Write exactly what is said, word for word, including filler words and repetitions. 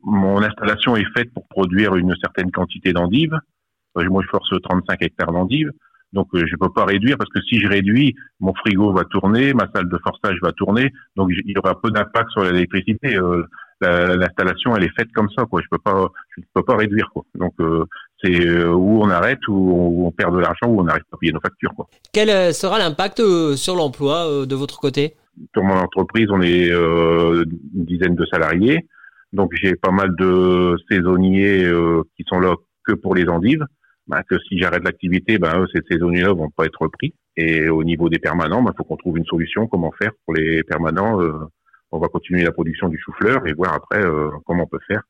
mon installation est faite pour produire une certaine quantité d'endives. Moi, je force trente-cinq hectares d'endives. Donc, euh, je peux pas réduire parce que si je réduis, mon frigo va tourner, ma salle de forçage va tourner. Donc, il y aura peu d'impact sur l'électricité. Euh, la, l'installation, elle est faite comme ça, quoi. Je peux pas, je peux pas réduire, quoi. Donc, euh, c'est euh, où on arrête, où on perd de l'argent, où on n'arrive pas à payer nos factures, quoi. Quel sera l'impact euh, sur l'emploi euh, de votre côté? Sur mon entreprise, on est euh, une dizaine de salariés. Donc, j'ai pas mal de saisonniers euh, qui sont là que pour les endives. Ben, que si j'arrête l'activité, ben eux, ces saisonniers-là vont pas être repris. Et au niveau des permanents, ben faut qu'on trouve une solution. Comment faire pour les permanents euh, On va continuer la production du chou-fleur et voir après euh, comment on peut faire.